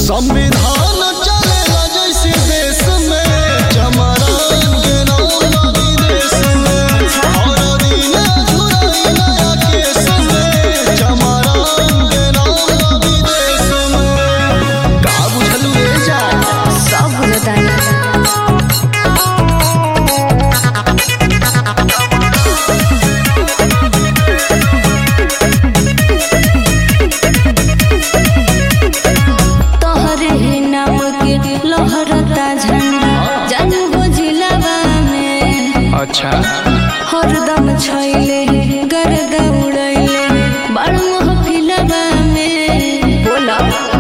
संविधान चलेला जैसे देश में चमरान के नाम विदेश में और दिन झुराई नया केस में चमरान के नाम विदेश में का बुझलू रे जा सब बुझतानी। लहरता झंडा जानबो जिलावा में अच्छा हरदम छैले गर्दा उड़ैले बड़ महफिलवा में बोला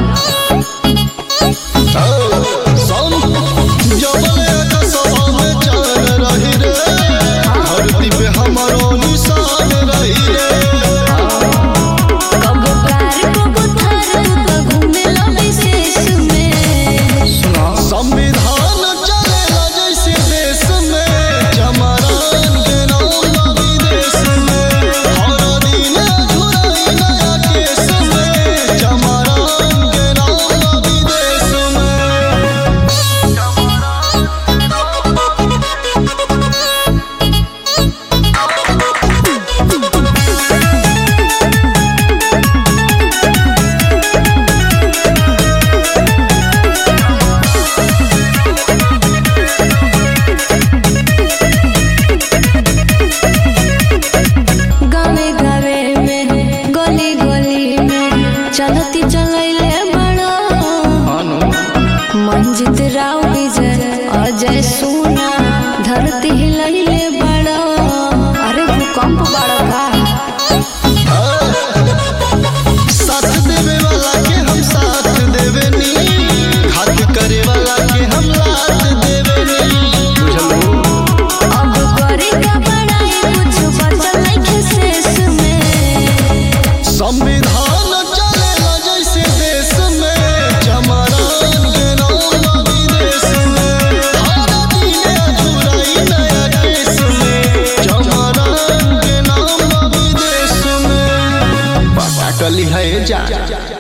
जबले का सभा में चल रही रे धरती पे हमारो निशान रही रे कब कार कब थार तू घूमे लो विशेष में संविधान चलेला जैसे देश में चमरान के नाम विदेश में हर दिन झुराई नया केस में चमरान के नाम विदेश में गावे गावे में गली गली में चलती चलैले बड़ो मंजित राव विजय अजय सोना धरती हिलैले बड़ो अरे भूकंप बड़ो का साथ देवे वाला के हम साथ देवे नी हाथ करे वाला के हम लात देवे नी बुझलो अब करे का बड़ाई कुछ बचल नहीं शेष में संविधान चलेला जैसे देश में चमरान के नाम विदेश में हर दिन झुराई नया केस में चमरान के नाम विदेश में पता कली है जा